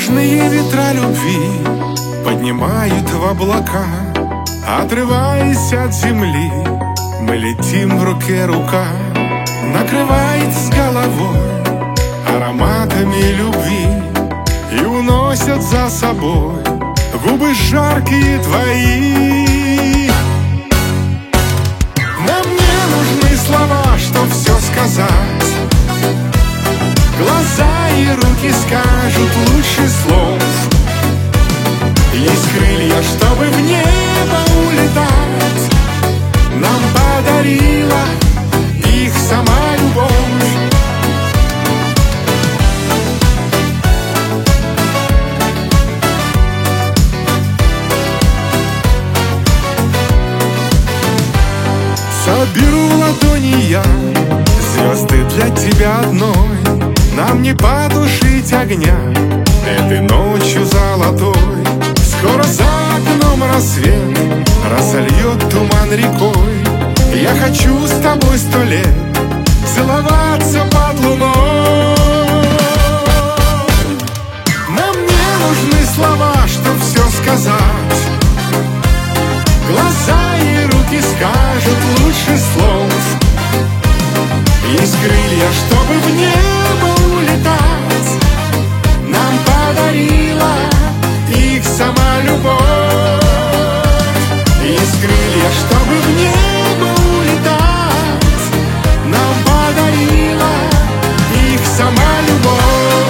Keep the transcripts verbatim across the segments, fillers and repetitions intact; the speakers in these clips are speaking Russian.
Нежные ветра любви поднимают в облака. Отрываясь от земли, мы летим в руке рука. Накрывает с головой ароматами любви и уносят за собой губы жаркие твои. Нам не нужны слова, чтоб все сказать. Глаза и руки скажут лучше слов. Есть крылья, чтобы в небо улетать. Нам подарила их сама любовь. Соберу в ладони я звезды для тебя одной. Нам не потушить огня этой ночью золотой. Скоро за окном рассвет разольет туман рекой. Я хочу с тобой сто лет целоваться под луной. Нам не нужны слова, чтоб все сказать. Глаза и руки скажут лучше слов. Есть крылья, чтобы в небо улетать. Нам подарила их сама любовь. Есть крылья, чтобы в небо улетать. Нам подарила их сама любовь.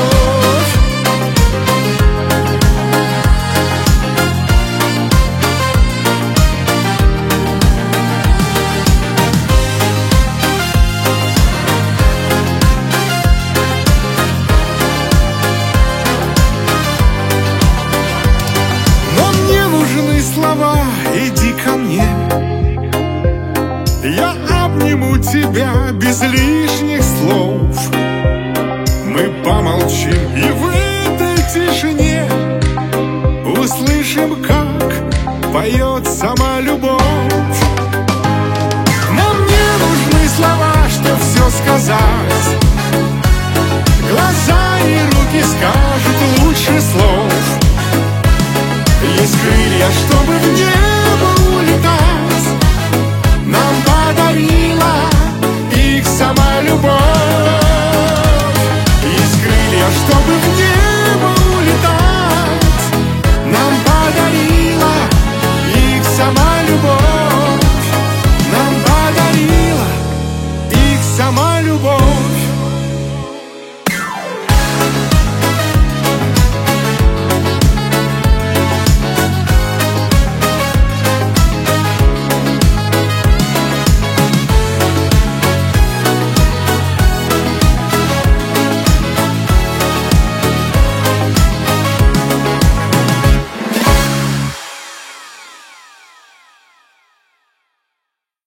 Слова, иди ко мне. Я обниму тебя без лишних слов. Мы помолчим и в этой тишине услышим, как поет сама любовь. Нам не нужны слова, чтоб все сказать.